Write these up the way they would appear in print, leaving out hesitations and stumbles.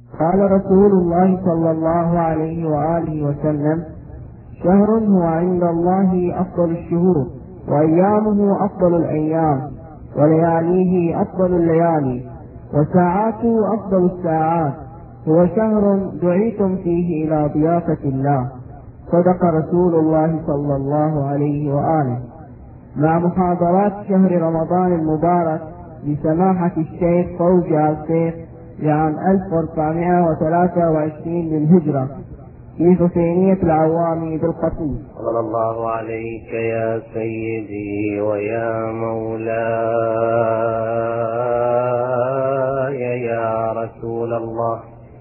قال رسول الله صلى الله عليه وآله وسلم: شهر هو عند الله أفضل الشهور، وأيامه أفضل الأيام، ولياليه أفضل الليالي، وساعاته أفضل الساعات، هو شهر دعيتم فيه إلى ضيافة الله. صدق رسول الله صلى الله عليه وآله. مع محاضرات شهر رمضان المبارك لسماحة الشيخ فوزي الشيخ لعام 1423 للهجرة في حسينية العوامي بالقطيف. صلى الله عليك يا سيدي ويا مولاي يا رسول الله،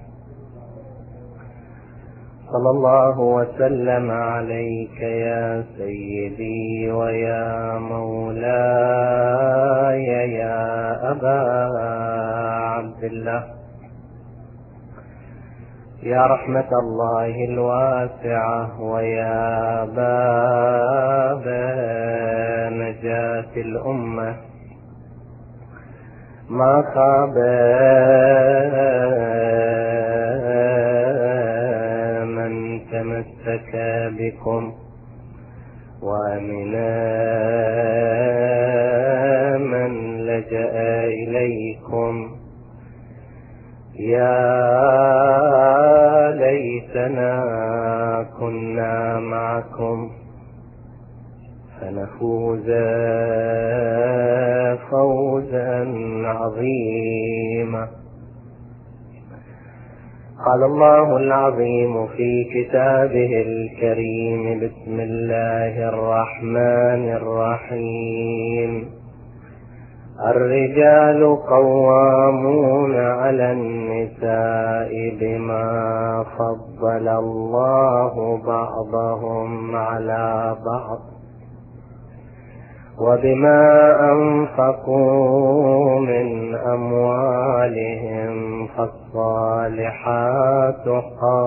صلى الله وسلم عليك يا سيدي ويا مولاي يا أبا عبد الله، يا رحمة الله الواسعة ويا باب نجاة الأمة، ما خاب من تمسك بكم ومن من لجأ إليكم. يا ليتنا كنا معكم فنفوز فوزا عظيما. قال الله العظيم في كتابه الكريم: بسم الله الرحمن الرحيم. الرجال قوامون على النساء بما فضل الله بعضهم على بعض وبما أنفقوا من أموالهم، فالصالحات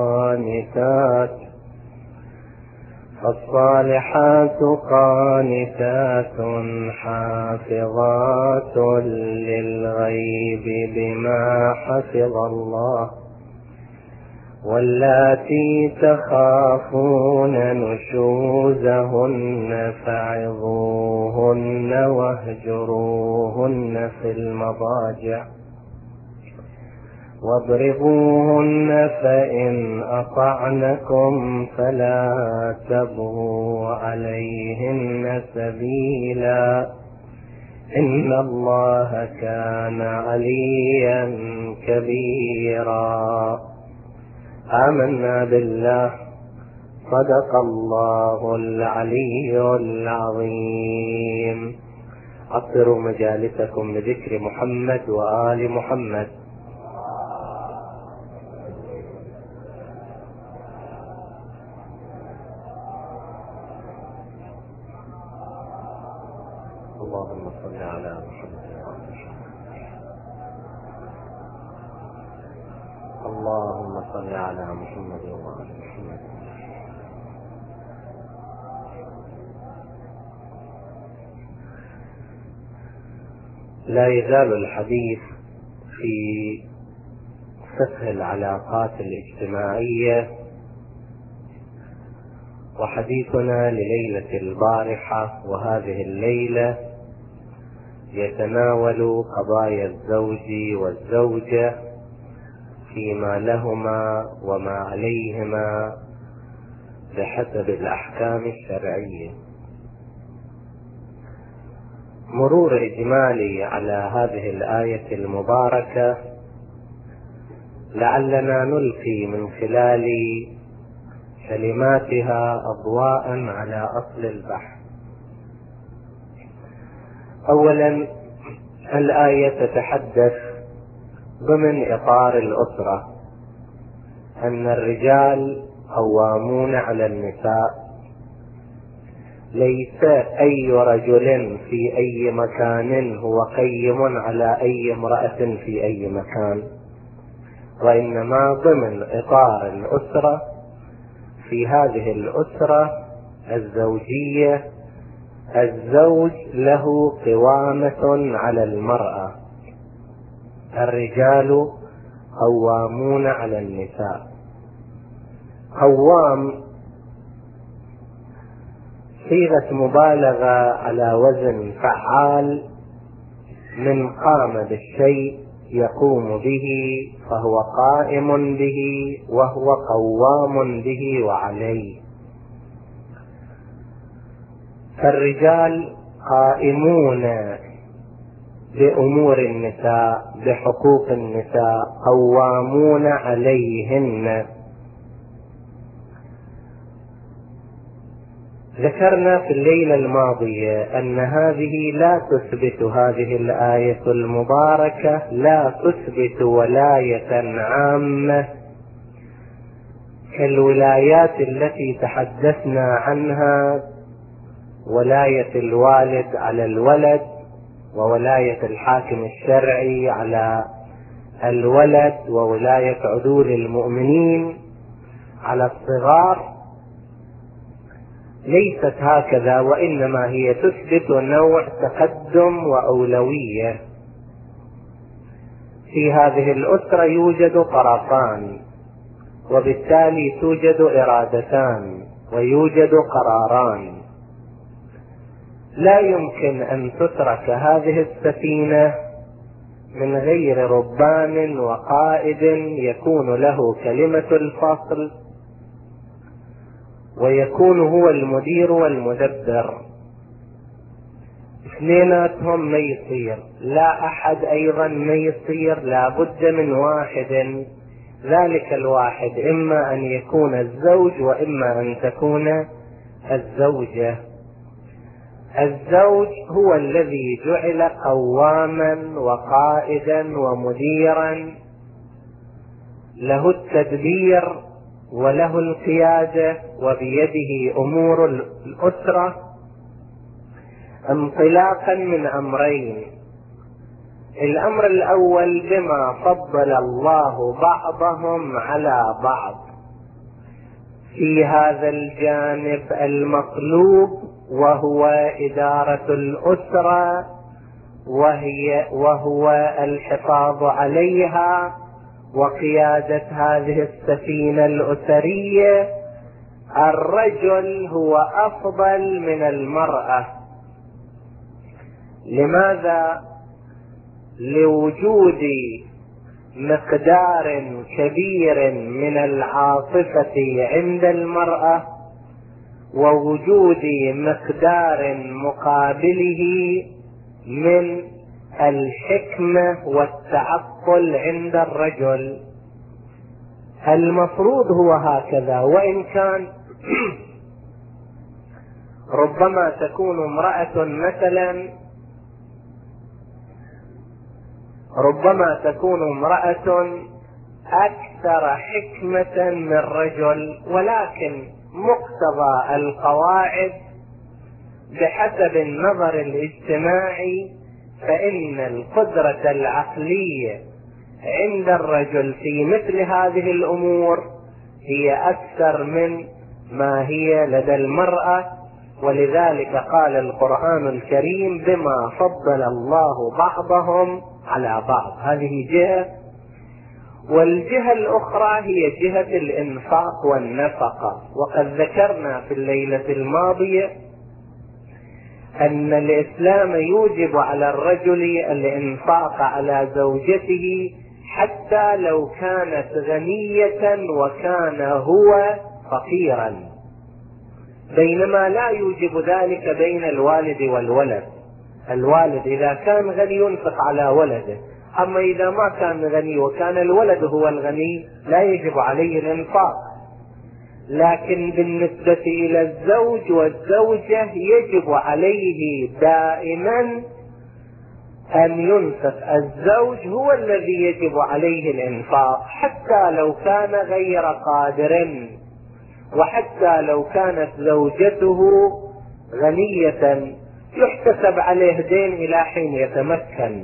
قانتات حافظات للغيب بما حفظ الله، واللاتي تخافون نشوزهن فعظوهن واهجروهن في المضاجع واضربوهن، فإن أطعنكم فلا تبغوا عليهن سبيلا، إن الله كان عليا كبيرا. آمنا بالله، صدق الله العلي العظيم. أطروا مجالسكم بذكر محمد وآل محمد. اللهم صل على محمد وآل محمد. اللهم صل على محمد وآل محمد. لا يزال الحديث في فقه العلاقات الاجتماعية، وحديثنا لليلة البارحة وهذه الليلة يتناول قضايا الزوج والزوجة فيما لهما وما عليهما بحسب الأحكام الشرعية. مرور إجمالي على هذه الآية المباركة لعلنا نلقي من خلال كلماتها أضواء على أصل البحث. أولا، الآية تتحدث ضمن إطار الأسرة أن الرجال قوامون على النساء، ليس أي رجل في أي مكان هو قيم على أي امرأة في أي مكان، وإنما ضمن إطار الأسرة. في هذه الأسرة الزوجية الزوج له قوامة على المرأة، الرجال قوامون على النساء. قوام صيغة مبالغة على وزن فعال، من قام بالشيء يقوم به، فهو قائم به وهو قوام به وعليه. فالرجال قائمون بأمور النساء، بحقوق النساء، قوامون عليهن. ذكرنا في الليلة الماضية أن هذه لا تثبت، هذه الآية المباركة لا تثبت ولاية عامة كالولايات التي تحدثنا عنها، ولاية الوالد على الولد، وولاية الحاكم الشرعي على الولد، وولاية عدول المؤمنين على الصغار. ليست هكذا، وإنما هي تثبت نوع تقدم وأولوية. في هذه الأسرة يوجد طرفان، وبالتالي توجد إرادتان ويوجد قراران. لا يمكن أن تترك هذه السفينة من غير ربان وقائد يكون له كلمة الفصل، ويكون هو المدير والمدبر. اثنيناتهم ما يصير، لا أحد أيضا ما يصير، لا بد من واحد. ذلك الواحد إما أن يكون الزوج وإما أن تكون الزوجة. الزوج هو الذي جعل قواما وقائدا ومديرا، له التدبير وله القيادة، وبيده أمور الأسرة، انطلاقا من أمرين. الأمر الأول بما فضل الله بعضهم على بعض في هذا الجانب المطلوب، وهو إدارة الأسرة، وهو الحفاظ عليها وقيادة هذه السفينة الأسرية. الرجل هو أفضل من المرأة. لماذا؟ لوجود مقدار كبير من العاطفة عند المرأة، ووجود مقدار مقابله من الحكمة والتعقل عند الرجل. المفروض هو هكذا، وإن كان ربما تكون امرأة مثلا، ربما تكون امرأة أكثر حكمة من رجل، ولكن مقتضى القواعد بحسب النظر الاجتماعي فإن القدرة العقلية عند الرجل في مثل هذه الأمور هي أكثر من ما هي لدى المرأة. ولذلك قال القرآن الكريم بما فضل الله بعضهم على بعض. هذه جهة، والجهة الأخرى هي جهة الإنفاق والنفقة. وقد ذكرنا في الليلة الماضية أن الإسلام يوجب على الرجل الإنفاق على زوجته حتى لو كانت غنية وكان هو فقيرا، بينما لا يوجب ذلك بين الوالد والولد. الوالد إذا كان غني ينفق على ولده، أما إذا ما كان غني وكان الولد هو الغني لا يجب عليه الإنفاق. لكن بالنسبة إلى الزوج والزوجة يجب عليه دائما أن ينفق. الزوج هو الذي يجب عليه الإنفاق حتى لو كان غير قادر، وحتى لو كانت زوجته غنية يحتسب عليه دين إلى حين يتمكن.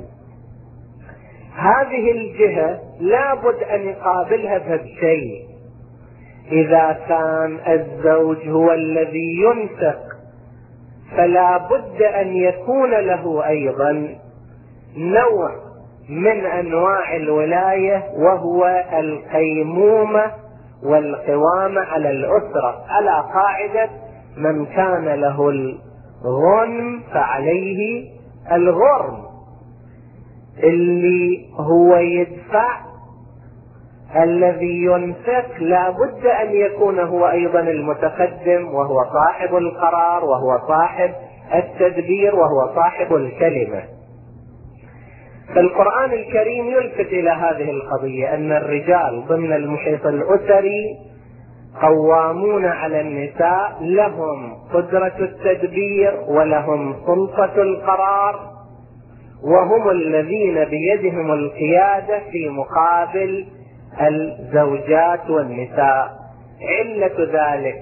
هذه الجهة لابد أن يقابلها بشيء. إذا كان الزوج هو الذي ينفق فلا بد أن يكون له أيضا نوع من أنواع الولاية، وهو القيمومة والقوامة على الأسرة، على قاعدة من كان له الغنم فعليه الغرم، اللي هو يدفع، الذي ينفق لا بد أن يكون هو أيضا المتقدم، وهو صاحب القرار، وهو صاحب التدبير، وهو صاحب الكلمة. فالقرآن الكريم يلفت إلى هذه القضية، أن الرجال ضمن المحيط الأسري قوامون على النساء، لهم قدرة التدبير ولهم سلطة القرار، وهم الذين بيدهم القيادة في مقابل الزوجات والنساء. علة ذلك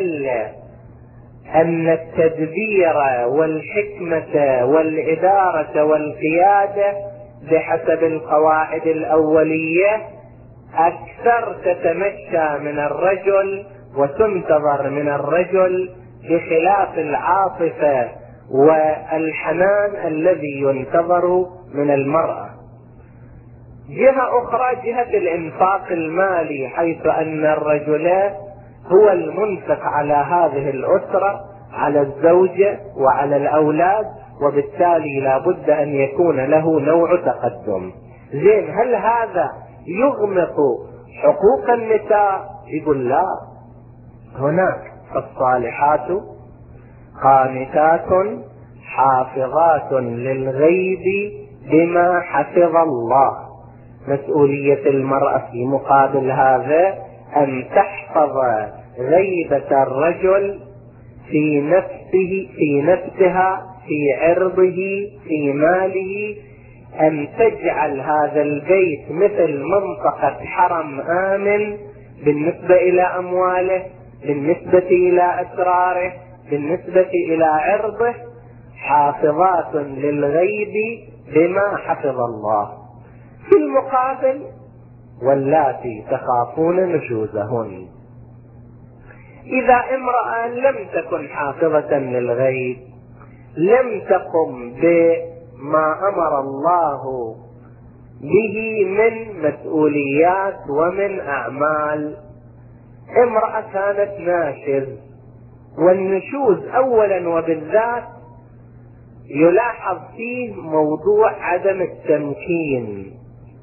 أن التدبير والحكمة والإدارة والقيادة بحسب القواعد الأولية أكثر تتمشى من الرجل وتنتظر من الرجل، بخلاف العاطفة والحنان الذي ينتظر من المرأة. جهة أخرى جهة الإنفاق المالي، حيث أن الرجل هو المنفق على هذه الأسرة، على الزوجة وعلى الأولاد، وبالتالي لا بد أن يكون له نوع تقدم. زين، هل هذا يغمق حقوق النساء؟ يقول لا، هناك الصالحات قانتات حافظات للغيب بما حفظ الله. مسؤولية المرأة في مقابل هذا أن تحفظ غيبة الرجل في نفسه، في نفسها، في عرضه، في ماله، أن تجعل هذا البيت مثل منطقة حرم آمن بالنسبة إلى أمواله، بالنسبة إلى أسراره، بالنسبة إلى عرضه، حافظات للغيب بما حفظ الله. في المقابل واللاتي تخافون نشوزهن، إذا امرأة لم تكن حافظة للغيب، لم تقم بما أمر الله به من مسؤوليات ومن أعمال، امرأة كانت ناشز، والنشوز أولا وبالذات يلاحظ فيه موضوع عدم التمكين.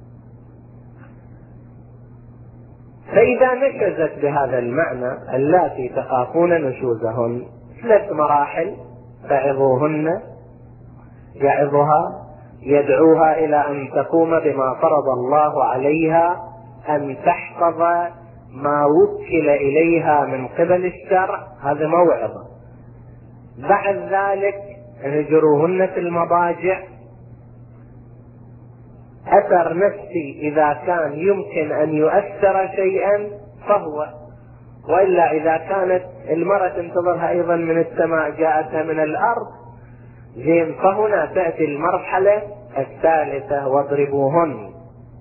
فإذا نشزت بهذا المعنى اللاتي تخافون نشوزهن 3 مراحل: تعظوهن، يعظها، يدعوها إلى أن تقوم بما فرض الله عليها، أن تحفظ ما وكل إليها من قبل الشرع، هذا موعظة. بعد ذلك هجروهن في المضاجع، أثر نفسي إذا كان يمكن أن يؤثر شيئا فهو، وإلا إذا كانت المرأة تنتظرها أيضا من السماء جاءتها من الأرض، زين، فهنا تأتي المرحلة الثالثة: واضربوهن.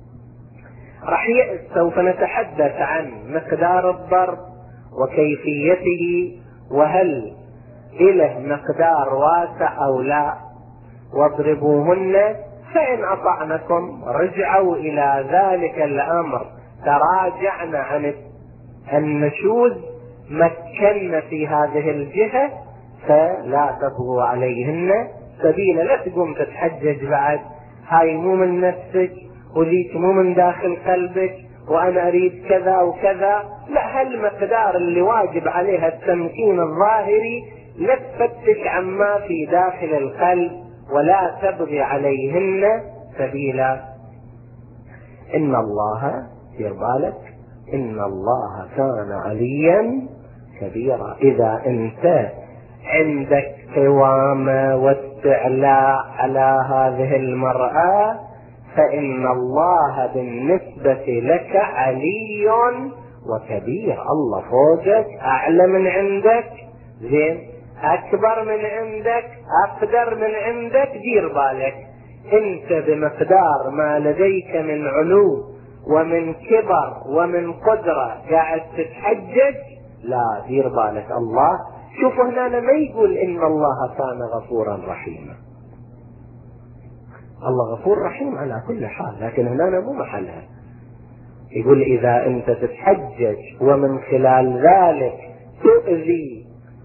سوف نتحدث عن مقدار الضرب وكيفيته، وهل إله مقدار واسع أو لا. واضربوهن فإن أطعنكم رجعوا إلى ذلك الأمر، تراجعنا عن النشوز، مكنا في هذه الجهة، فلا تبغوا عليهن سبيلا. لا تقوم تتحجج بعد، هاي مو من نفسك وذيك مو من داخل قلبك وأنا أريد كذا وكذا، لا، هالمقدار اللي واجب عليها التمكين الظاهري، لا تفتش عما في داخل القلب ولا تبغي عليهن سبيلا. إن الله، دير بالك، إن الله كان عليا كبيرا. إذا أنت عندك قوامة واستعلاء على هذه المرأة، فإن الله بالنسبة لك علي وكبير. الله فوقك، أعلى من عندك، زين، أكبر من عندك، أقدر من عندك. دير بالك، أنت بمقدار ما لديك من علو ومن كبر ومن قدرة قاعد تتحجج، لا، دير بالك. الله، شوفوا هنا ما يقول إن الله كان غفورا رحيما، الله غفور رحيم على كل حال، لكن هنا مو محلها. يقول إذا أنت تتحجج ومن خلال ذلك تؤذي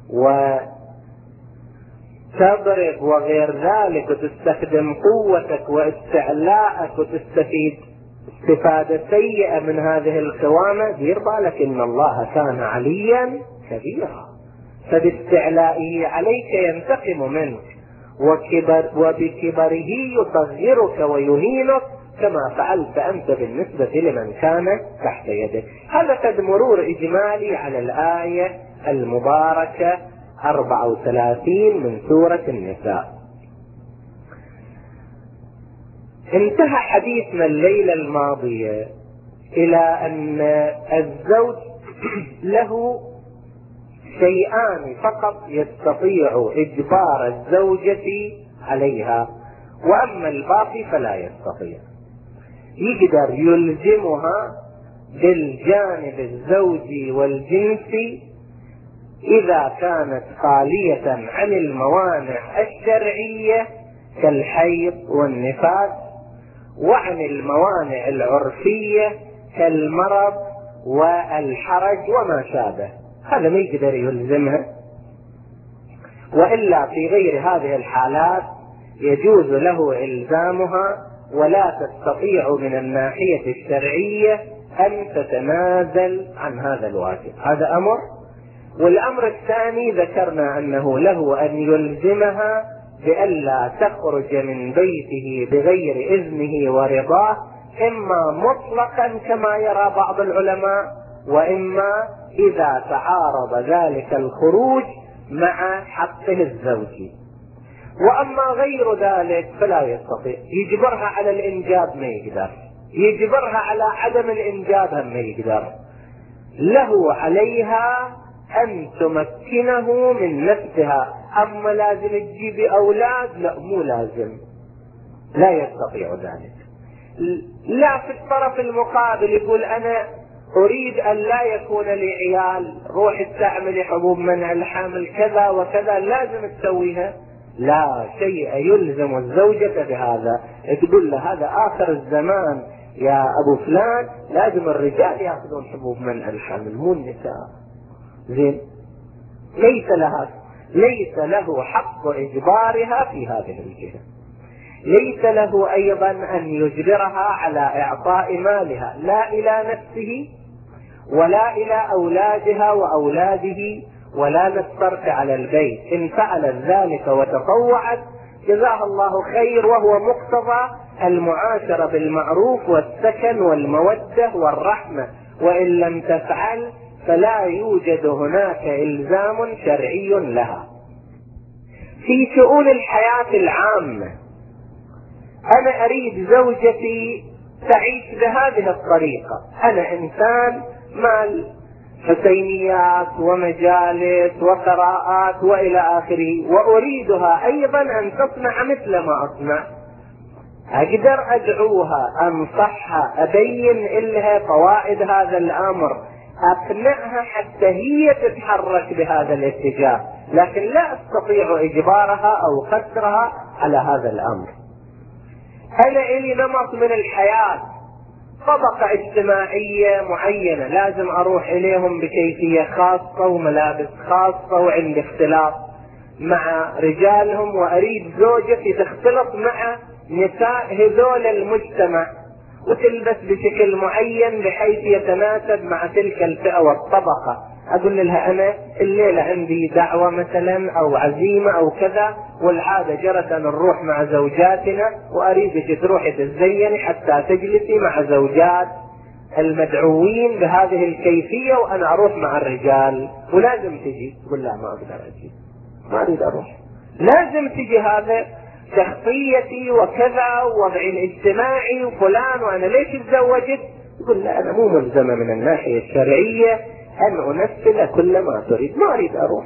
وتضرب وغير ذلك وتستخدم قوتك واستعلاءك وتستفيد استفادة سيئة من هذه القوامة، دير بالك إن الله كان عليا كبيرا، فباستعلائه عليك ينتقم منك، وبكبره يصغرك ويهينك كما فعلت أنت بالنسبة لمن كان تحت يدك. هذا قد مرور إجمالي على الآية المباركة 34 من سورة النساء. انتهى حديثنا الليلة الماضية إلى أن الزوج له شيئان فقط يستطيع إجبار الزوجة عليها، وأما الباقي فلا يستطيع. يقدر يلزمها بالجانب الزوجي والجنسي إذا كانت خالية عن الموانع الشرعية كالحيض والنفاس، وعن الموانع العرفية كالمرض والحرج وما شابه، هذا ما يقدر يلزمها. وإلا في غير هذه الحالات يجوز له إلزامها، ولا تستطيع من الناحية الشرعية أن تتنازل عن هذا الواجب. هذا أمر. والأمر الثاني ذكرنا أنه له أن يلزمها بألا تخرج من بيته بغير إذنه ورضاه، إما مطلقا كما يرى بعض العلماء، وإما إذا تعارض ذلك الخروج مع حقه الزوجي. وأما غير ذلك فلا يستطيع. يجبرها على الإنجاب ما يقدر، يجبرها على عدم الإنجاب هم ما يقدر. له عليها أن تمكنه من نفسها. أما لازم تجيب أولاد، لا مو لازم، لا يستطيع ذلك. لا في الطرف المقابل يقول أنا أريد أن لا يكون لي عيال، روح استعملي حبوب منع الحمل كذا وكذا لازم تسويها، لا شيء يلزم الزوجة بهذا. تقول له هذا آخر الزمان يا أبو فلان، لازم الرجال يأخذون حبوب منع الحمل مو النساء. زين، ليس له حق إجبارها في هذه الجهة. ليس له أيضا أن يجبرها على إعطاء مالها، لا إلى نفسه ولا إلى أولادها وأولاده، ولا للصرف على البيت. إن فعلت ذلك وتطوعت جزاها الله خير، وهو مقتضى المعاشرة بالمعروف والسكن والمودة والرحمة. وإن لم تفعل فلا يوجد هناك إلزام شرعي لها. في شؤون الحياة العامة أنا أريد زوجتي تعيش بهذه الطريقة، أنا إنسان مال حسينيات ومجالس وقراءات وإلى آخره، وأريدها أيضا أن تصنع مثل ما أصنع. أقدر أدعوها، أنصحها، أبين لها فوائد هذا الأمر، أقنعها حتى هي تتحرك بهذا الاتجاه، لكن لا أستطيع إجبارها أو قصرها على هذا الأمر. أنا إلي نمط من الحياة، طبقة اجتماعية معينة لازم أروح إليهم بكيفية خاصة وملابس خاصة، وعندي اختلاط مع رجالهم، وأريد زوجتي تختلط مع نساء هذول المجتمع وتلبس بشكل معين بحيث يتناسب مع تلك الفئة والطبقة. أقول لها أنا الليلة عندي دعوة مثلا أو عزيمة أو كذا، والعادة جرت أن نروح مع زوجاتنا، وأريدك تروحي تزيني حتى تجلسي مع زوجات المدعوين بهذه الكيفية، وأنا أروح مع الرجال ولازم تجي. تقول لا ما أقدر أجي، ما أريد أروح، لازم تجي، هذا شخصيتي وكذا ووضعي الاجتماعي وفلان، وأنا ليش تزوجت؟ يقول لا أنا مو ملزمة من الناحية الشرعية أن أنفذ كل ما تريد، ما أريد أروح.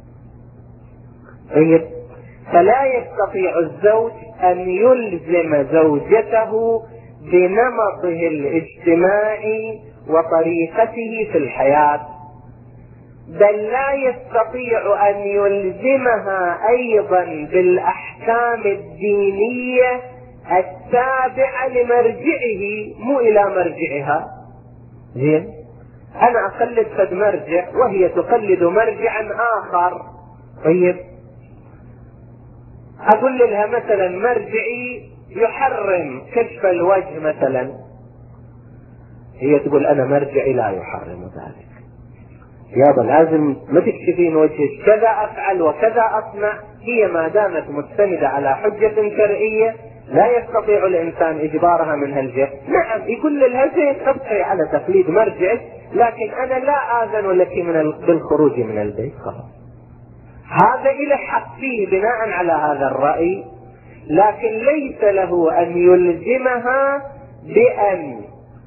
طيب، فلا يستطيع الزوج أن يلزم زوجته بنمطه الاجتماعي وطريقته في الحياة، بل لا يستطيع أن يلزمها أيضا بالأحكام الدينية التابعة لمرجعه مو إلى مرجعها. زين، أنا أقلد فد مرجع وهي تقلد مرجعا آخر. طيب أقول لها مثلا مرجعي يحرم كشف الوجه مثلا، هي تقول أنا مرجعي لا يحرم ذلك. يابا لازم ما تكشفين وجهك، كذا أفعل وكذا أصنع. هي ما دامت مستندة على حجة شرعية لا يستطيع الإنسان إجبارها من هالجهة. نعم يقول لها زين ابقي على تقليد مرجعك، لكن أنا لا آذن لك بالخروج من البيت. خلاص هذا إلى حق فيه بناء على هذا الرأي، لكن ليس له أن يلزمها بأن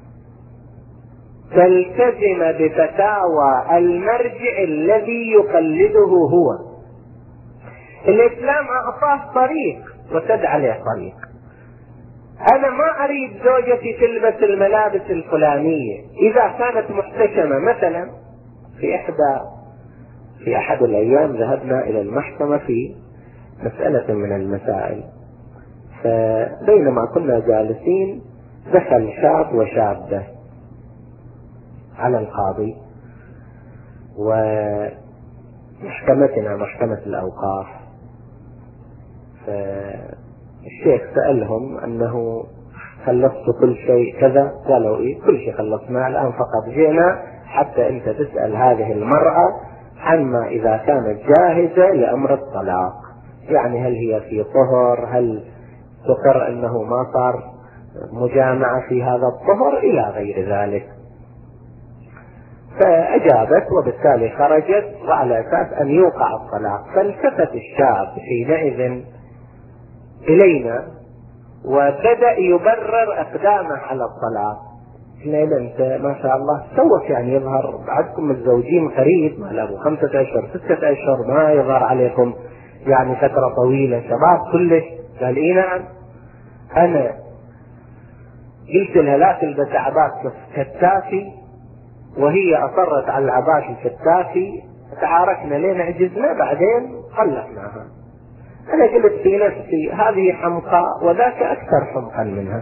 تلتزم بفتاوى المرجع الذي يقلده هو. الإسلام أعطاه طريق وسد عليه طريق. أنا ما أريد زوجتي تلبس الملابس الفلانية. إذا كانت محتشمة مثلا، في أحد الأيام ذهبنا إلى المحكمة في مسألة من المسائل، فبينما كنا جالسين دخل شاب وشابة على القاضي، ومحكمتنا محكمة الأوقاف، فالشيخ سألهم أنه خلصت كل شيء كذا؟ قالوا إيه كل شيء خلصناه، الآن فقط جئنا حتى أنت تسأل هذه المرأة عما إذا كانت جاهزة لأمر الطلاق، يعني هل هي في طهر، هل تقر أنه ما صار مجامعة في هذا الطهر إلى غير ذلك. فأجابت وبالتالي خرجت وعلى أساس أن يوقع الطلاق. فالتفت الشاب حينئذ إلينا وبدأ يبرر أقدامه على الطلاق. قلنا أنت ما شاء الله تسوف، يعني يظهر بعدكم متزوجين قريب، ما له 5 أشهر 6 أشهر، ما يظهر عليكم يعني فترة طويلة، شباب كلش. قال إيه نعم. أنا قلت لها لا تلبس عباس كتافي، وهي أصرت على العباس الكتافي، تعاركنا لين عجزنا بعدين طلقناها. أنا قلت في نفسي هذه حمقى وذاك أكثر حمقا منها،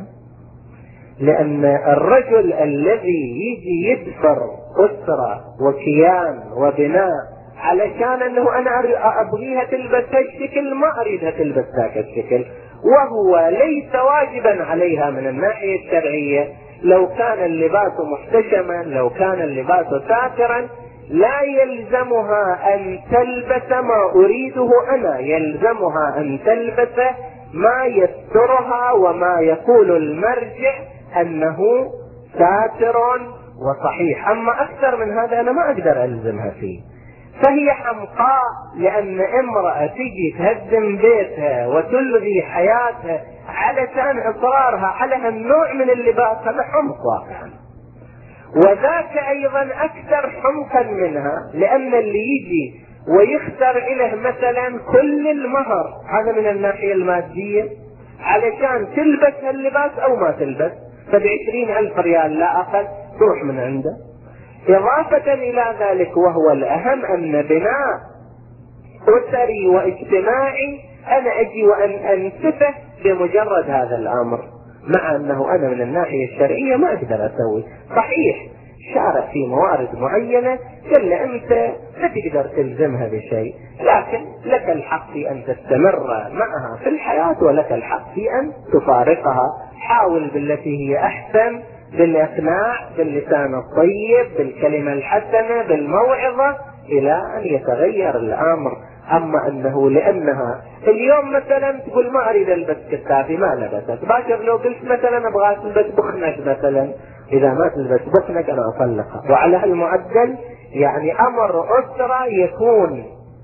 لأن الرجل الذي يجي يدفر أسرة وكيان وبناء علشان أنه أنا أبغيها تلبس هالشكل ما أريدها تلبس ذاك الشكل، وهو ليس واجبا عليها من الناحية الشرعية. لو كان اللباس محتشما، لو كان اللباس ساترا، لا يلزمها أن تلبس ما أريده أنا، يلزمها أن تلبس ما يسترها وما يقول المرجع أنه ساتر وصحيح. أما أكثر من هذا أنا ما أقدر ألزمها فيه. فهي حمقاء، لأن امرأة تجي تهدم بيتها وتلغي حياتها علشان إصرارها على هالنوع من اللباس، هذا حمق واقعا. وذاك أيضا أكثر حمقا منها، لأن اللي يجي ويختار إله مثلا كل المهر، هذا من الناحية المادية، علشان تلبس هاللباس أو ما تلبس، ف20,000 ريال لا أقل تروح من عنده. إضافة إلى ذلك وهو الأهم أن بناء أسري واجتماعي أنا أجي وأن أنسفه بمجرد هذا الأمر، مع أنه أنا من الناحية الشرعية ما أقدر أسوي. صحيح شارع في موارد معينة إلا أنت لا تقدر تلزمها بشيء، لكن لك الحق في أن تستمر معها في الحياة، ولك الحق في أن تفارقها. حاول بالتي هي أحسن، بالإقناع، باللسان الطيب، بالكلمة الحسنة، بالموعظة، إلى أن يتغير الأمر. أما أنه لأنها اليوم مثلا تقول ما أريد ألبس كتافي ما لبست، باكر لو قلت مثلا أبغى تلبس بخنك مثلا، إذا ما تلبس بخنك أنا أطلقها. وعلى هالمعدل يعني أمر أسرة يكون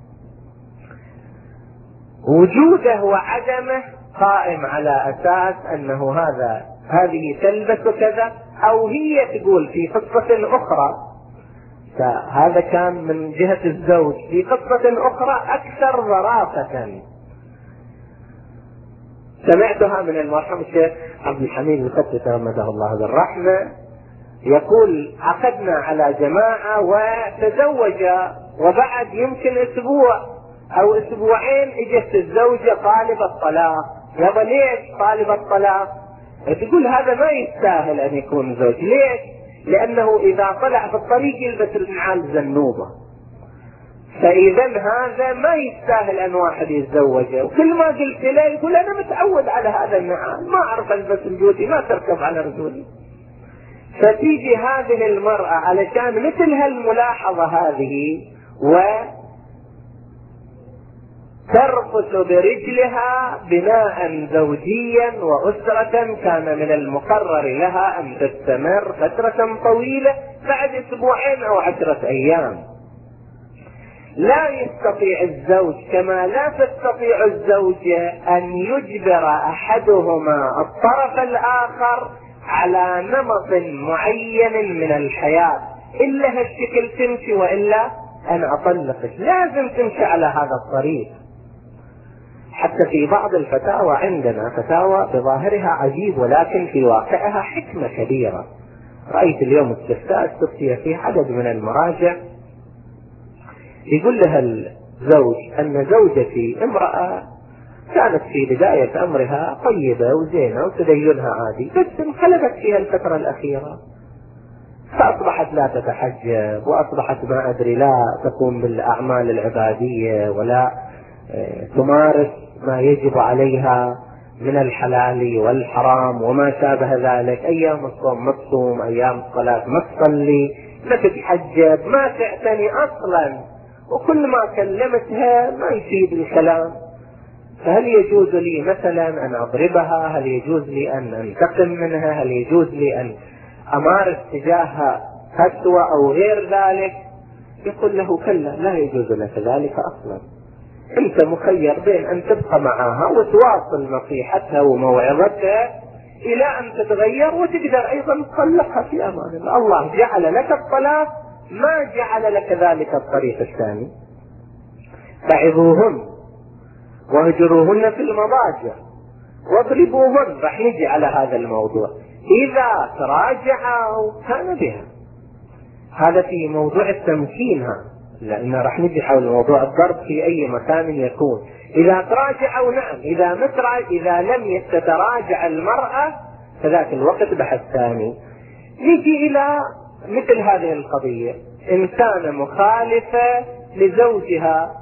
وجوده وعدمه قائم على أساس أنه هذه تلبس كذا، أو هي تقول في قصة أخرى. فهذا كان من جهة الزوج. في قصة أخرى أكثر ظرافة سمعتها من المرحوم الشيخ عبد الحميد القدسي تغمده الله بالرحمة، يقول عقدنا على جماعة وتزوج، وبعد يمكن أسبوع أو أسبوعين اجت الزوجة طالبة الطلاق، يابا ليش طالب الطلاق؟ تقول هذا ما يستاهل ان يكون زوج. ليش؟ لانه اذا طلع في الطريق يلبس النعال زنوبة، فاذا هذا ما يستاهل ان واحد يتزوجه. وكل ما قلت له يقول انا متعود على هذا النعال، ما اعرف البس الجوتي، ما تركب على رجولي. فتيجي هذه المرأة علشان مثل هالملاحظة هذه وترقص برجلها بناء زوجيا وأسرة كان من المقرر لها أن تستمر فترة طويلة بعد أسبوعين أو 10 أيام. لا يستطيع الزوج كما لا تستطيع الزوجة أن يجبر أحدهما الطرف الآخر على نمط معين من الحياة، إلا هالشكل تمشي وإلا أنا أطلقك. لازم تمشي على هذا الطريق. حتى في بعض الفتاوى عندنا فتاوى بظاهرها عجيب ولكن في واقعها حكمة كبيرة. رأيت اليوم استفتاء استفتي فيه عدد من المراجع، يقول لها الزوج أن زوجتي امرأة كانت في بداية أمرها طيبة وزينة وتدينها عادي، بس انقلبت فيها الفترة الأخيرة فأصبحت لا تتحجب، وأصبحت ما أدري لا تقوم بالأعمال العبادية ولا تمارس ما يجب عليها من الحلال والحرام وما شابه ذلك. أيام الصوم ما تصوم، أيام الصلاة ما تصلي، ما تتحجب، ما تعتني أصلا، وكل ما كلمتها ما يفيد الكلام. فهل يجوز لي مثلا أن أضربها؟ هل يجوز لي أن أنتقم منها؟ هل يجوز لي أن أمارس تجاهها فتوى أو غير ذلك؟ يقول له كلا، لا يجوز لك ذلك أصلا. أنت مخير بين أن تبقى معها وتواصل نصيحتها وموعظتها إلى أن تتغير، وتقدر أيضا تطلقها في أمان الله. الله جعل لك الطلاق، ما جعل لك ذلك الطريق الثاني. فعظوهن واهجروهن في المضاجع واضربوهن. راح نجي على هذا الموضوع. إذا تراجعوا كان بها. هذا في موضوع التمكينها، لأن راح نجي حول موضوع الضرب في أي مكان يكون. إذا تراجعوا نعم، إذا لم تتراجع المرأة فذاك الوقت بحث ثاني. نجي إلى مثل هذه القضية. إنسان مخالفة لزوجها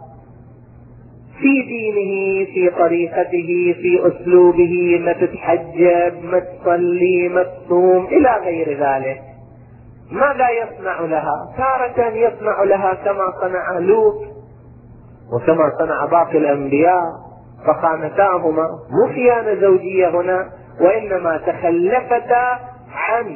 في دينه، في طريقته، في أسلوبه، ما تتحجب، ما تصلي، ما تصوم إلى غير ذلك، ماذا يصنع لها؟ تارة يصنع لها كما صنع لوط وكما صنع باقي الأنبياء فخانتاهما، مو خيانة زوجية هنا، وإنما تخلفتا عن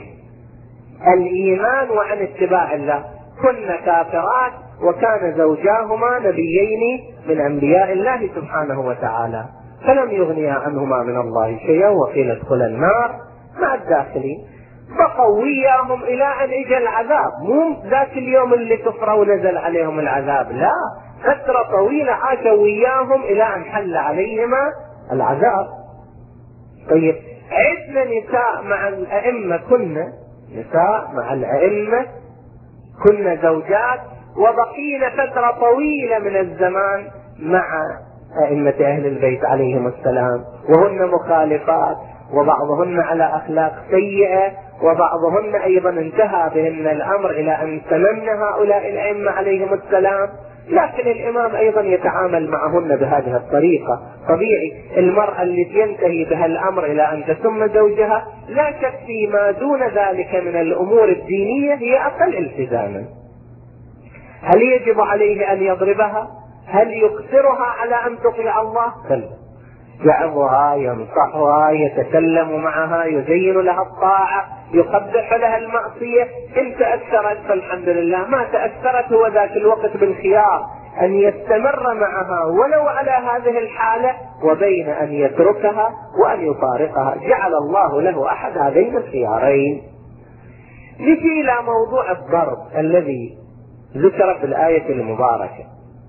الإيمان وعن اتباع الله. كن كافرات وكان زوجاهما نبيين من أنبياء الله سبحانه وتعالى، فلم يغنيا عنهما من الله شيئا وقيل ادخلا النار مع الداخلين. بقوا وياهم إلى أن إجا العذاب، مو ذاك اليوم اللي كفروا ونزل عليهم العذاب، لا، فترة طويلة عاشوا وياهم إلى أن حل عليهما العذاب. طيب عدنا نساء مع الأئمة، كنا نساء مع الأئمة، كنا زوجات، وبقينا فترة طويلة من الزمان مع أئمة أهل البيت عليهم السلام، وهن مخالفات، وبعضهن على أخلاق سيئة، وبعضهن أيضا انتهى بهن الأمر إلى أن سنن هؤلاء الأئمة عليهم السلام. لكن الإمام أيضا يتعامل معهن بهذه الطريقة. طبيعي المرأة اللي ينتهي بها الأمر إلى أن تسم زوجها لا شك فيما دون ذلك من الأمور الدينية هي أقل التزاما. هل يجب عليه أن يضربها؟ هل يقصرها على أن تطيع الله؟ كلا، يعظها، ينصحها، يتكلم معها، يزين لها الطاعة، يقبح لها المعصية. إن تأثرت فالحمد لله، ما تأثرت هو ذاك الوقت بالخيار أن يستمر معها ولو على هذه الحالة، وبين أن يتركها وأن يفارقها. جعل الله له أحد هذين الخيارين. نجي إلى موضوع الضرب الذي ذكر في الآية المباركة.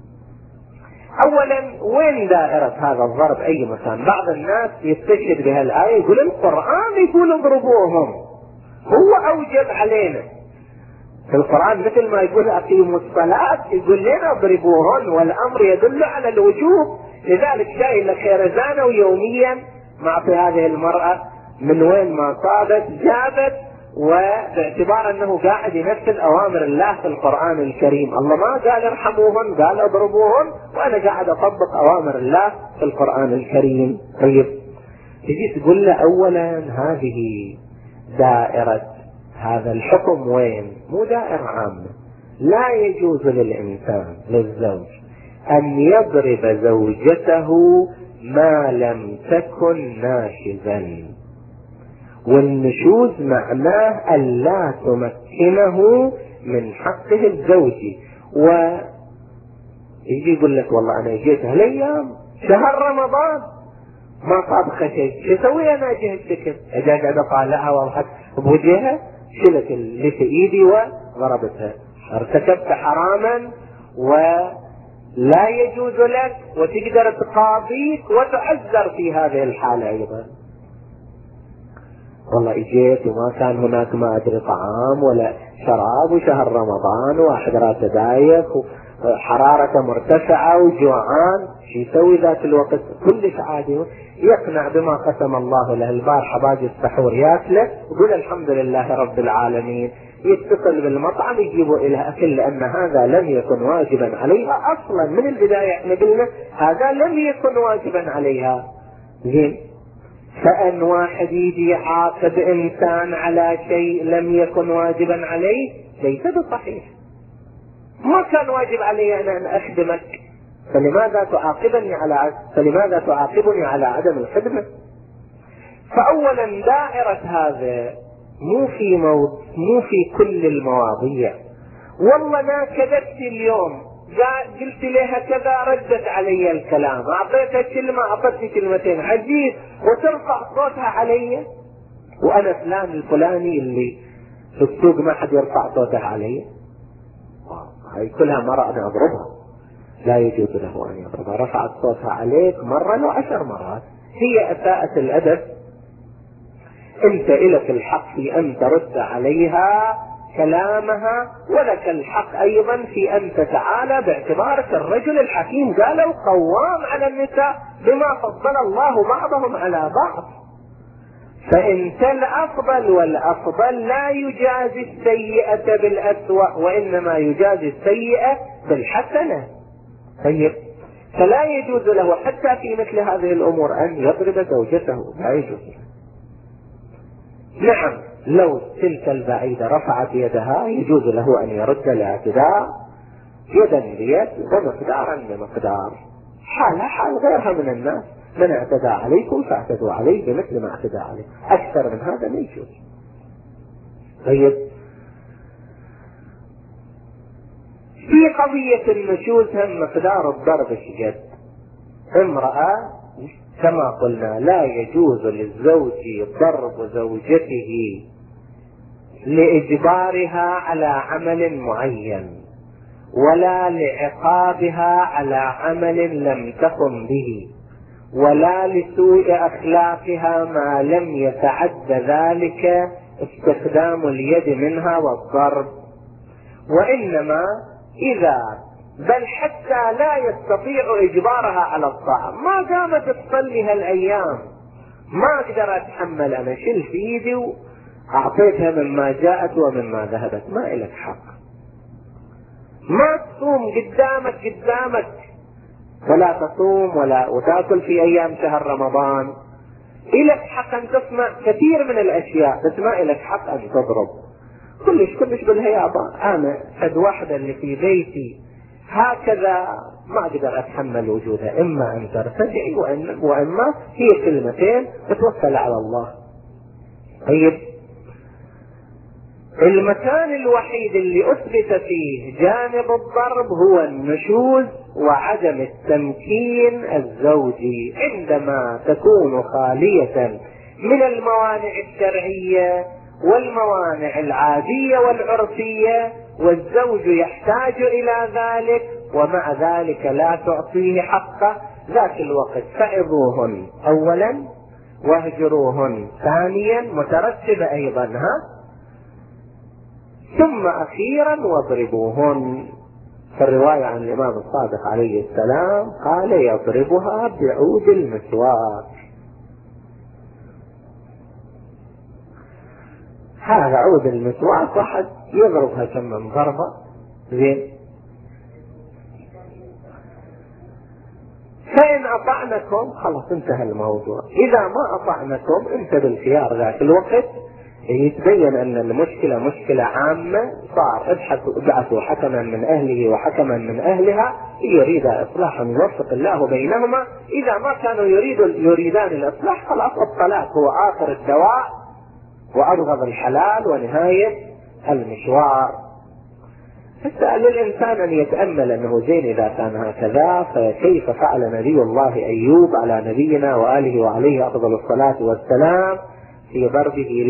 أولا وين دائرة هذا الضرب؟ أي مكان. بعض الناس يستشهد بها الآية يقول القرآن يقول اضربوهم، هو أوجب علينا. في القرآن مثل ما يقول أقيموا الصلاة يقول لنا اضربوهن، والأمر يدل على الوجوب. لذلك شايل لك خيرزانة ويوميا معطي هذه المرأة من وين ما صابت جابت، وباعتبار انه قاعد ينفذ اوامر الله في القرآن الكريم. الله ما قال ارحموهن، قال اضربوهن، وانا قاعد اطبق اوامر الله في القرآن الكريم. طيب تجي تقول له اولا هذه دائرة هذا الحكم وين؟ مو دائرة عامة. لا يجوز للإنسان للزوج أن يضرب زوجته ما لم تكن ناشزا، والنشوز معناه أن لا تمكنه من حقه الزوجي. ويجي يقول لك والله أنا جيت هالأيام شهر رمضان ما طابخ شيء، شو اسوي انا اجي الشكل؟ اجي قاعد اطالعها واضحك بوجهها، شلت اللي في ايدي وضربتها. ارتكبت حراما ولا يجوز لك، وتقدر تقاضيك وتعذر في هذه الحالة ايضا. والله اجيت وما كان هناك ما ادري طعام ولا شراب، وشهر رمضان واحد راسه دايخ وحرارته مرتفعة وجوعان، شو يسوي ذاك الوقت؟ كلش عادي، يقنع بما قسم الله له. البارحة باقي السحور ياكله ويقول الحمد لله رب العالمين، يتصل بالمطعم يجيبوا إلى أكل، لأن هذا لم يكن واجبا عليها أصلا من البداية. احنا قلنا هذا لم يكن واجبا عليها. زين، فأن واحد يجي يعاقب إنسان على شيء لم يكن واجبا عليه ليس بصحيح. ما كان واجب علي أنا أن أخدمك، فلماذا تعاقبني على عدم الخدمة؟ فأولا دائرة هذا مو في كل المواضيع. والله أنا كذبت اليوم، قلت لها كذا، ردت علي الكلام، أعطيتها كلمة، أعطتني كلمتين، عجيب، وترفع صوتها علي، وأنا فلان الفلاني اللي في السوق ما حد يرفع صوته علي. هاي كلها مرة أنا أضربها، لا يجوز له أن يضربها. رفعت صوتها عليك مرة أو 10 مرات، هي أساءت الأدب، أنت إلك الحق في أن ترد عليها كلامها، ولك الحق أيضا في أن تتعالى باعتبارك الرجل الحكيم. قالوا قوام على النساء بما فضل الله بعضهم على بعض. فإنت الأفضل، والأفضل لا يجازي السيئة بالأسوأ، وإنما يجازي السيئة بالحسنة. طيب، فلا يجوز له حتى في مثل هذه الأمور أن يضرب زوجته، لا يجوز له. نعم، لو تلك البعيدة رفعت يدها يجوز له أن يرد الاعتداء يدا بيد ومقدارا بمقدار، حالها حال غيرها من الناس. من اعتدى عليكم فاعتدوا عليه بمثل ما اعتدى عليه، أكثر من هذا لا يجوز. طيب، في قضية النشوز هم مقدار الضرب شجد. امرأة كما قلنا لا يجوز للزوج ضرب زوجته لإجبارها على عمل معين، ولا لعقابها على عمل لم تقم به، ولا لسوء أخلاقها ما لم يتعد ذلك استخدام اليد منها والضرب. وإنما بل حتى لا يستطيع إجبارها على الطاعة، ما قامت تصلي هالأيام، ما أقدر أتحمل، أنا شل في إيدي وأعطيتها مما جاءت ومما ذهبت، ما إلك حق. ما تصوم قدامك ولا تصوم وتأكل في أيام شهر رمضان، إلك حق أن تصنع كثير من الأشياء، بس ما إلك حق أن تضرب. كلش بالهيابة. أنا قد واحدة اللي في بيتي هكذا ما أقدر أتحمل وجودها، إما أن ترتجعي وإما هي كلمتين وتوكل على الله. طيب، المكان الوحيد اللي أثبت فيه جانب الضرب هو النشوز وعدم التمكين الزوجي، عندما تكون خالية من الموانع الشرعية والموانع العادية والعرفية، والزوج يحتاج إلى ذلك، ومع ذلك لا تعطيه حقه. ذاك الوقت فعظوهن أولا، واهجروهن ثانيا، مترتبة أيضا ثم أخيرا واضربوهن. في الرواية عن الإمام الصادق عليه السلام قال يضربها بعود المسواك. هذا عود المسواك واحد يضربها كم ضربة زين. فإن أطعنكم خلاص انتهى الموضوع، إذا ما أطعنكم انت بالخيار ذاك الوقت يتبين أن المشكلة مشكلة عامة، صار ابعثوا حكما من أهله وحكما من أهلها يريد إصلاحا يوفق الله بينهما. إذا ما كانوا يريدان الإصلاح خلاص الطلاق هو آخر الدواء وأبغض الحلال ونهاية المشوار. فسأل الإنسان أن يتأمل أنه زين إذا كان هكذا فكيف فعل نبي الله أيوب على نبينا وآله وعليه أفضل الصلاة والسلام في ضربه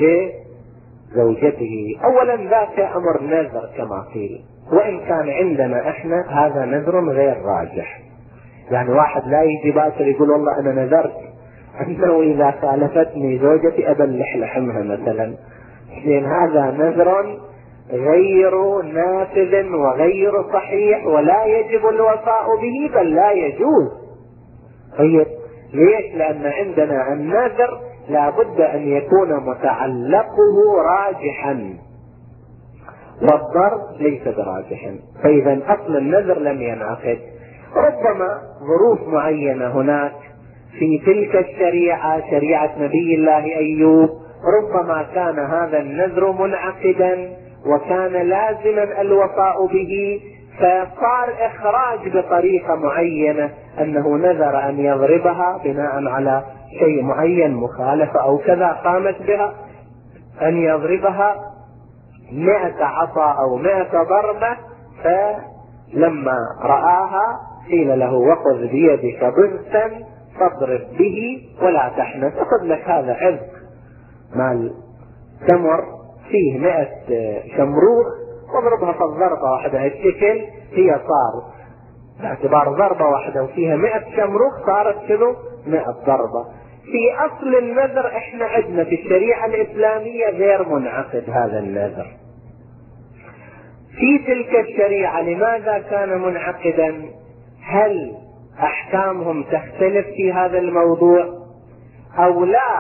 لزوجته. أولا ذاك أمر نذر كما قيل، وإن كان عندنا إحنا هذا نذر غير راجح. يعني واحد لا يجي باكر يقول والله أنا نذرت أنه إذا خالفتني زوجتي أبلح لحمها مثلا، لأن هذا نذر غير نافذ وغير صحيح ولا يجب الوفاء به بل لا يجوز. طيب ليش؟ لأن عندنا النذر لا بد أن يكون متعلقه راجحا والضرب ليس براجحا، فإذا أصل النذر لم ينعقد. ربما ظروف معينة هناك في تلك الشريعة، شريعة نبي الله أيوب، ربما كان هذا النذر منعقدا وكان لازما الوفاء به، فصار إخراج بطريقة معينة أنه نذر أن يضربها بناء على شيء معين مخالفة أو كذا قامت بها، أن يضربها 100 عصا أو 100 ضربة، فلما رآها قيل له وخذ بيدك ضغثا فاضرب به ولا تحنث، أخذ لك هذا عذق مال تمر فيه 100 شمروخ واضربها في الضربة واحدة. الشكل هي صار باعتبار ضربة واحدة وفيها 100 شمروخ صارت كذو 100 ضربة. في أصل النذر احنا عندنا في الشريعة الإسلامية غير منعقد هذا النذر. في تلك الشريعة لماذا كان منعقدا؟ هل أحكامهم تختلف في هذا الموضوع أو لا؟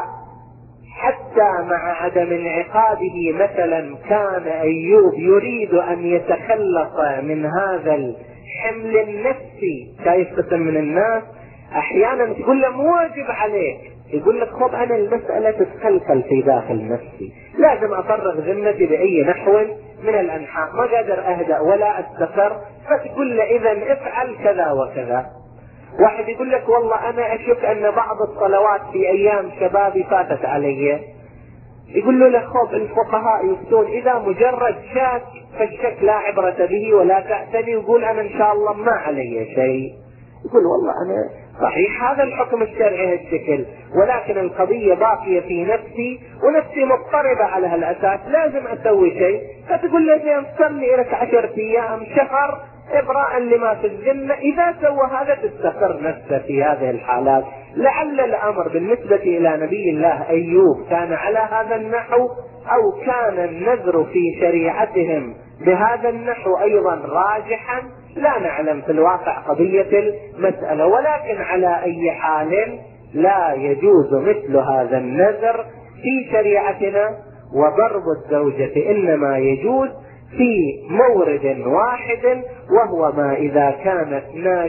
حتى مع عدم انعقاده مثلا كان أيوب يريد أن يتخلص من هذا الحمل النفسي. شايف قسم من الناس أحيانا تقول له مو واجب عليك، يقول لك خب أنا المسألة تتخلخل في داخل نفسي، لازم أفرغ ذمتي بأي نحو من الأنحاء، ما قادر أهدأ ولا أستقر، فتقول له إذا افعل كذا وكذا. واحد يقول لك والله أنا أشك أن بعض الصلوات في أيام شبابي فاتت علي، يقول له خب الفقهاء يفتون إذا مجرد شك فالشك لا عبرة به ولا تأتني، يقول أنا إن شاء الله ما علي شيء. يقول والله أنا صحيح هذا الحكم الشرعي هالشكل، ولكن القضية باقية في نفسي ونفسي مضطربة على هالأساس، لازم أسوي شيء. فتقول له زين صلي لك 10 أيام شهر إبراء لما في الذمة، إذا سوى هذا تستقر نفسه في هذه الحالات. لعل الأمر بالنسبة إلى نبي الله أيوب كان على هذا النحو، أو كان النذر في شريعتهم بهذا النحو أيضا راجحا، لا نعلم في الواقع قضية المسألة. ولكن على أي حال لا يجوز مثل هذا النذر في شريعتنا، وضرب الزوجة إنما يجوز في مورد واحد، وهو ما إذا كانت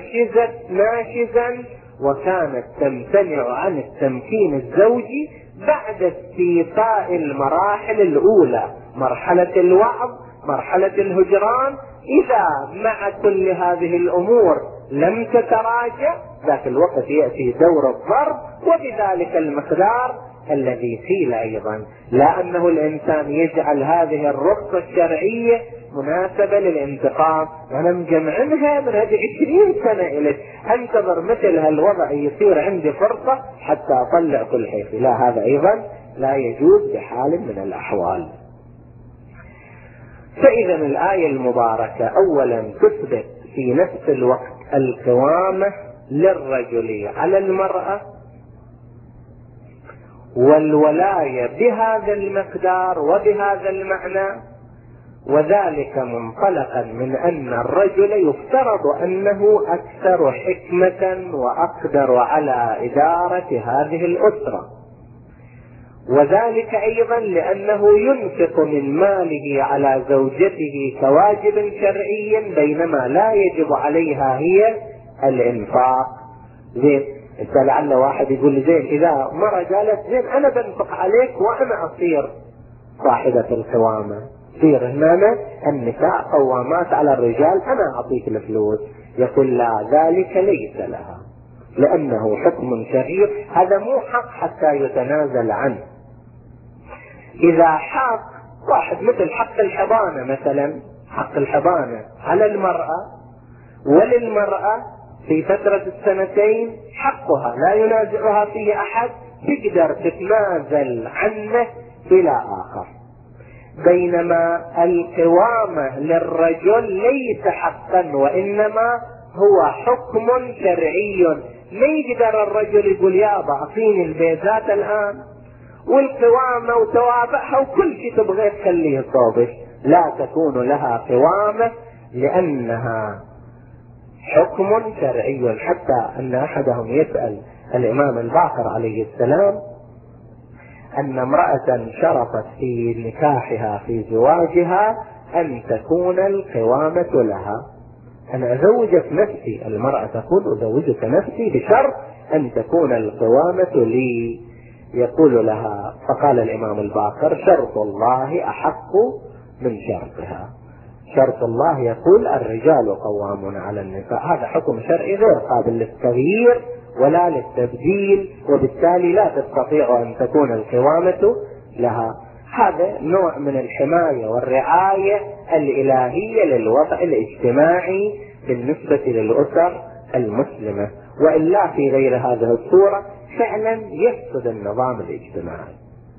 ناشزا وكانت تمتنع عن التمكين الزوجي بعد استيفاء المراحل الأولى، مرحلة الوعظ، مرحلة الهجران. إذا مع كل هذه الأمور لم تتراجع ذاك الوقت يأتي دور الضرب، وبذلك المقدار الذي قيل أيضا، لا أنه الإنسان يجعل هذه الرخصة الشرعية مناسبة للانتقام. أنا مجمعنها من هذه 20 سنة إليك، أنتظر مثل هالوضع يصير عندي فرصة حتى أطلع كل حيث. لا، هذا أيضا لا يجوز بحال من الأحوال. فإذا الآية المباركة أولا تثبت في نفس الوقت القوامة للرجل على المرأة، والولاية بهذا المقدار وبهذا المعنى، وذلك منطلقا من أن الرجل يفترض أنه أكثر حكمة وأقدر على إدارة هذه الأسرة، وذلك أيضا لأنه ينفق من ماله على زوجته كواجب شرعي بينما لا يجب عليها هي الإنفاق. زين، لعل واحد يقول لي زين إذا مرة قالت زين أنا بنفق عليك وأنا أصير صاحبة القوامة، تصير هنا النساء قوامات على الرجال، أنا أعطيك الفلوس. يقول لا، ذلك ليس لها، لأنه حكم شرعي، هذا مو حق حتى يتنازل عنه. إذا حق واحد مثل حق الحضانة مثلا، حق الحضانة على المرأة، وللمرأة في فترة السنتين حقها لا ينازعها فيه أحد، تقدر تتنازل عنه بلا آخر. بينما القوامة للرجل ليس حقا وإنما هو حكم شرعي. ما يقدر الرجل يقول يابا أعطيني البيزات الآن والقوامة وتوابعها وكل شيء تبغي تخليه صوبك، لا تكون لها قوامة لأنها حكم شرعي. حتى أن أحدهم يسأل الإمام الباقر عليه السلام أن امرأة شرطت في نكاحها في زواجها أن تكون القوامة لها، أنا أزوجك نفسي، المرأة تقول أزوجك نفسي بشرط أن تكون القوامة لي. يقول لها، فقال الإمام الباقر شرط الله أحق من شرطها. شرط الله يقول الرجال قوامون على النساء، هذا حكم شرعي غير قابل للتغيير ولا للتبديل، وبالتالي لا تستطيع أن تكون القوامة لها. هذا نوع من الحماية والرعاية الإلهية للوضع الاجتماعي بالنسبة للأسر المسلمة، وإلا في غير هذه الصورة فعلا يفسد النظام الاجتماعي.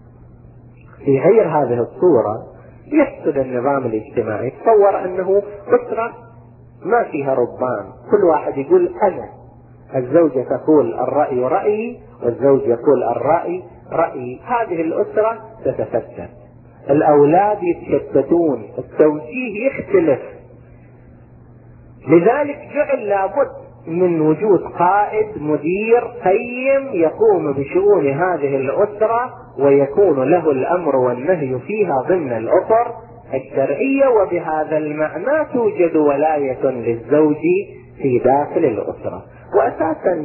في غير هذه الصورة يفسد النظام الاجتماعي. تصور أنه أسرة ما فيها ربان، كل واحد يقول أنا، الزوجة تقول الرأي رأيي والزوج يقول الرأي رأيي، هذه الأسرة تتفتت، الأولاد يتشتتون، التوجيه يختلف. لذلك جعل لابد من وجود قائد مدير قيم يقوم بشؤون هذه الأسرة ويكون له الأمر والنهي فيها ضمن الأطر الشرعية، وبهذا المعنى توجد ولاية للزوج في داخل الأسرة. وأساسا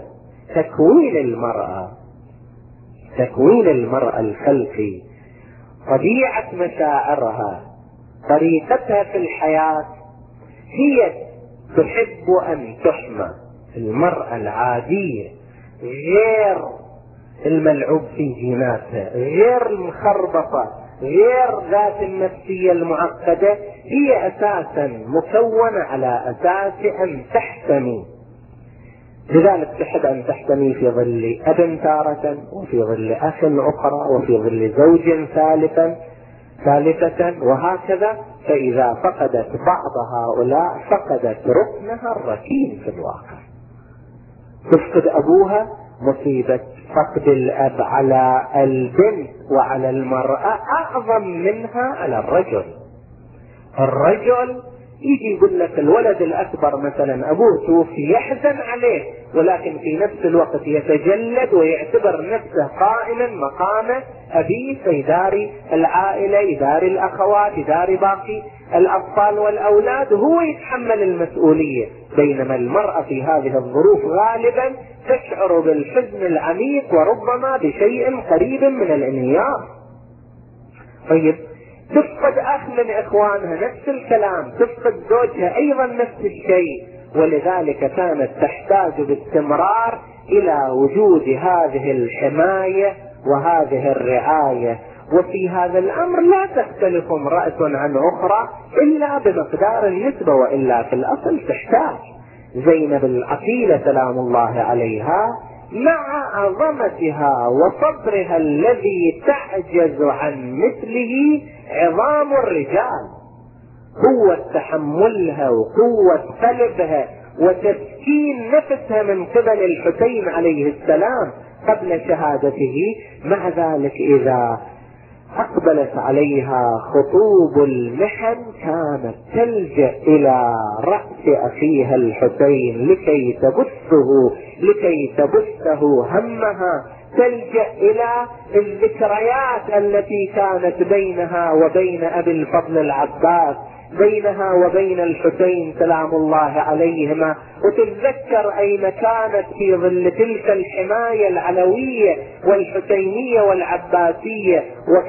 تكوين المرأة الخلقي، طبيعة مشاعرها، طريقتها في الحياة، هي تحب أن تحمى. المرأة العادية غير الملعوب في جيناتها، غير المخربطة، غير ذات النفسية المعقدة، هي أساسا مكونة على أساس أن تحتمي. لذلك تحب أن تحتمي في ظل أب تارة، وفي ظل أخ أخرى، وفي ظل زوج ثالثة، وهكذا. فإذا فقدت بعض هؤلاء فقدت ركنها الركين في الواقع. تفقد أبوها، مصيبة فقد الأب على البنت وعلى المرأة أعظم منها على الرجل. الرجل يجي يقول لك الولد الأكبر مثلا أبوه توفي، يحزن عليه، ولكن في نفس الوقت يتجلد ويعتبر نفسه قائما مقام أبيه، فيداري العائلة، يداري الأخوات، يداري باقي الأطفال والأولاد، هو يتحمل المسؤولية. بينما المرأة في هذه الظروف غالبا تشعر بالحزن العميق وربما بشيء قريب من الانهيار. طيب، تفقد أخ من إخوانها نفس الكلام، تفقد زوجها أيضا نفس الشيء، ولذلك كانت تحتاج باستمرار إلى وجود هذه الحماية وهذه الرعاية. وفي هذا الأمر لا تختلف امرأة عن أخرى إلا بمقدار النسبة، وإلا في الأصل تحتاج. زينب العقيلة سلام الله عليها مع عظمتها وصبرها الذي تعجز عن مثله عظام الرجال، قوة تحملها وقوة قلبها وتسكين نفسها من قبل الحسين عليه السلام قبل شهادته، مع ذلك إذا أقبلت عليها خطوب المحن كانت تلجأ إلى رأس أخيها الحسين لكي تبثه همها، تلجأ إلى الذكريات التي كانت بينها وبين أبي الفضل العباس، بينها وبين الحسين سلام الله عليهما، وتتذكر أين كانت في ظل تلك الحماية العلوية والحسينية والعباسية،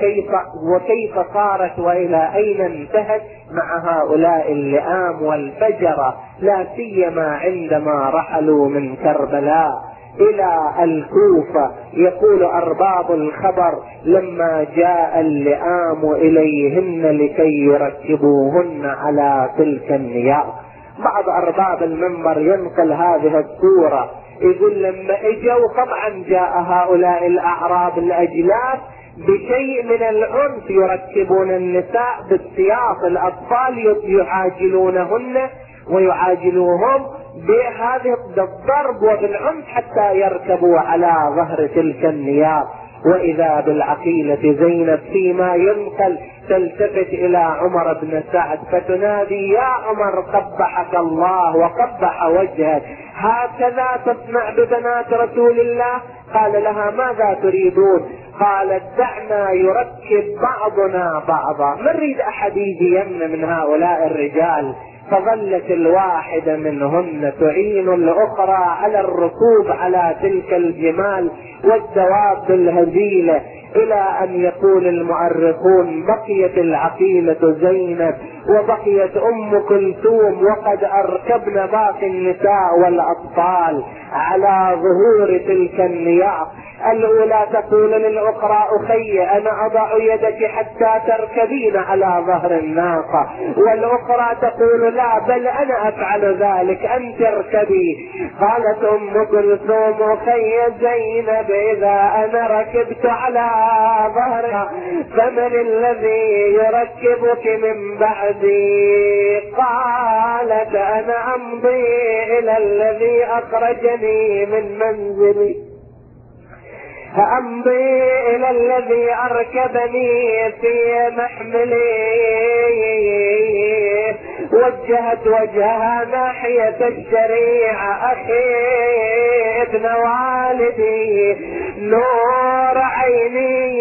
وكيف صارت وإلى أين انتهت مع هؤلاء اللئام والفجرة، لا سيما عندما رحلوا من كربلاء إلى الكوفة. يقول أرباب الخبر لما جاء اللئام إليهن لكي يركبوهن على تلك النياق. بعض أرباب المنبر ينقل هذه الصورة، يقول لما اجوا طبعا جاء هؤلاء الأعراب الأجلاف بشيء من العنف، يركبون النساء بالسياط، الأطفال يعاجلونهن ويعاجلوهم بهذا الضرب وبالعنف حتى يركبوا على ظهر تلك النياق. وإذا بالعقيلة زينب فيما ينقل تلتفت إلى عمر بن سعد فتنادي: يا عمر قبحك الله وقبح وجهك، هكذا تصنع ببنات رسول الله؟ قال لها: ماذا تريدون؟ قالت: دعنا يركب بعضنا بعضا، ما نريد أحد يجي يمنا من هؤلاء الرجال. فظلت الواحدة منهن تعين الأخرى على الركوب على تلك الجمال والدواب الهزيلة، إلى أن يقول المؤرخون: بقيت العقيلة زينب وبقيت أم كلثوم وقد أركبن باقي النساء والأطفال على ظهور تلك النياق. الأولى تقول للأخرى: أخي أنا أضع يدك حتى تركبين على ظهر الناقة، والأخرى تقول: لا بل أنا أفعل ذلك، أنت اركبي. قالت أم كلثوم: أخي زينب إذا أنا ركبت على ظهرها فمن الذي يركبك من بعدي؟ قالت: أنا أمضي إلى الذي أخرجني من منزلي، فأمضي إلى الذي أركبني في محملي. وجهت وجهها ناحية الشريعة: أخي ابن والدي نور عيني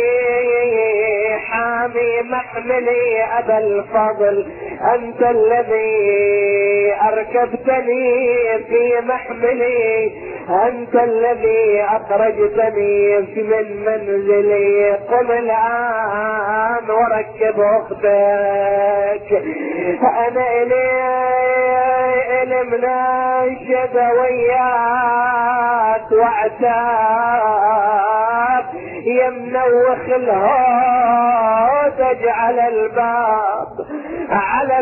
حامي محملي أبا الفضل، أنت الذي أركبتني في محملي، أنت الذي أخرجتني من منزلي، قم الآن وركب أختك. أنا إلي مناشد وياك وعتاب يمنوخ الهودج على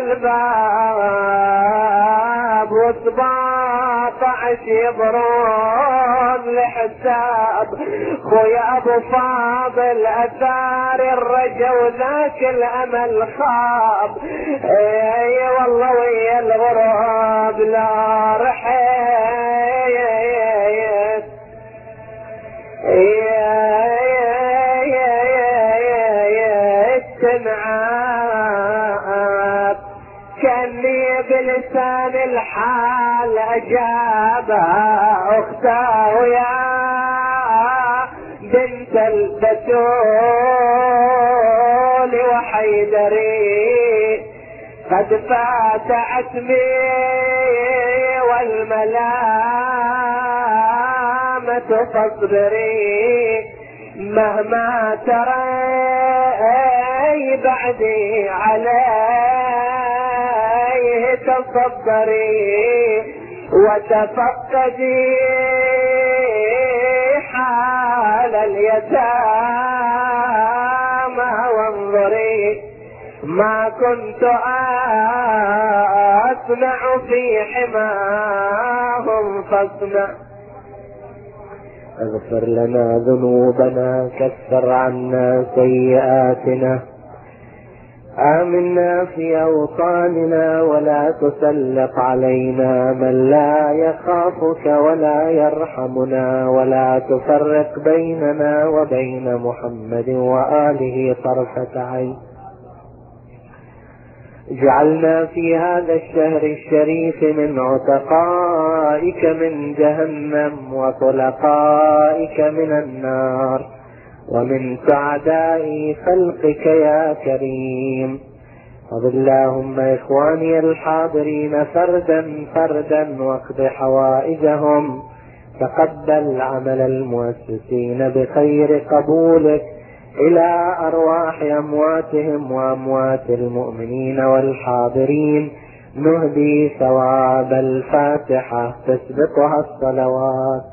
الباب و17 يبرون لحساب خويا ابو فاضل اثار الرجا وذاك الامل خاب. اي والله ويا الغراب لا رحيت تنعاب كاني بلسان الحال اجابها اختاه يا بنت البتول وحيدري قد فات عتمي والملامة فاصبري مهما ترى بعدي عليه تصبري وتفقدي حال اليتامى وانظري ما كنت أصنع في حماهم فاصنع. اغفر لنا ذنوبنا كفر عنا سيئاتنا آمنا في أوطاننا ولا تسلط علينا من لا يخافك ولا يرحمنا، ولا تفرق بيننا وبين محمد وآله طرفة عين. جعلنا في هذا الشهر الشريف من عتقائك من جهنم وطلقائك من النار، ومن سعداء خلقك يا كريم. خذ اللهم إخواني الحاضرين فردا فردا واقض حوائجهم، تقبل عمل المؤسسين بخير قبولك إلى أرواح أمواتهم وأموات المؤمنين والحاضرين. نهدي ثواب الفاتحة تسبقها الصلوات.